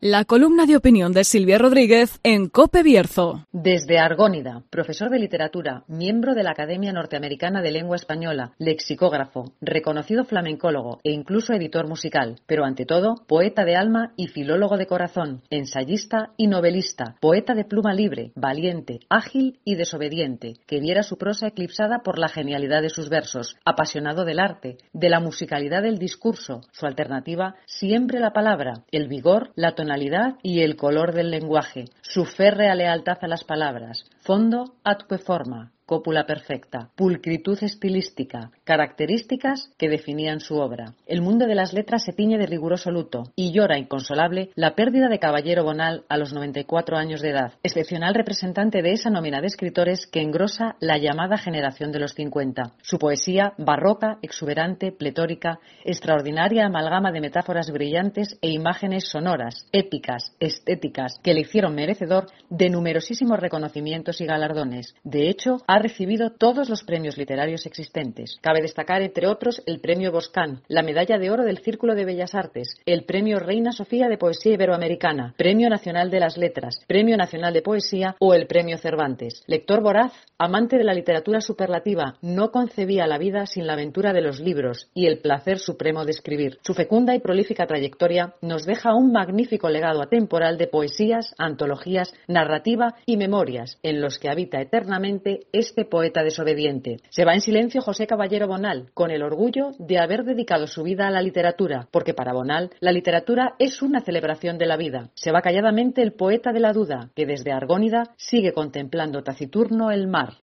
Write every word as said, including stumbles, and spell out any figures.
La columna de opinión de Silvia Rodríguez en COPE Bierzo. Desde Argónida, profesor de literatura, miembro de la Academia Norteamericana de Lengua Española, lexicógrafo, reconocido flamencólogo e incluso editor musical, pero ante todo, poeta de alma y filólogo de corazón, ensayista y novelista, poeta de pluma libre, valiente, ágil y desobediente, que viera su prosa eclipsada por la genialidad de sus versos, apasionado del arte, de la musicalidad del discurso, su alternativa siempre la palabra, el vigor, la tonalidad y el color del lenguaje, su férrea lealtad a las palabras, fondo atque forma, cópula perfecta, pulcritud estilística, características que definían su obra. El mundo de las letras se tiñe de riguroso luto y llora inconsolable la pérdida de Caballero Bonal a los noventa y cuatro años de edad, excepcional representante de esa nómina de escritores que engrosa la llamada generación de los cincuenta. Su poesía, barroca, exuberante, pletórica, extraordinaria amalgama de metáforas brillantes e imágenes sonoras, épicas, estéticas, que le hicieron merecedor de numerosísimos reconocimientos y galardones. De hecho, ha recibido todos los premios literarios existentes. Cabe destacar, entre otros, el Premio Boscán, la Medalla de Oro del Círculo de Bellas Artes, el Premio Reina Sofía de Poesía Iberoamericana, Premio Nacional de las Letras, Premio Nacional de Poesía o el Premio Cervantes. Lector voraz, amante de la literatura superlativa, no concebía la vida sin la aventura de los libros y el placer supremo de escribir. Su fecunda y prolífica trayectoria nos deja un magnífico legado atemporal de poesías, antologías, narrativa y memorias, en los que habita eternamente este poeta desobediente. Se va en silencio José Caballero Bonal, con el orgullo de haber dedicado su vida a la literatura, porque para Bonal la literatura es una celebración de la vida. Se va calladamente el poeta de la duda, que desde Argónida sigue contemplando taciturno el mar.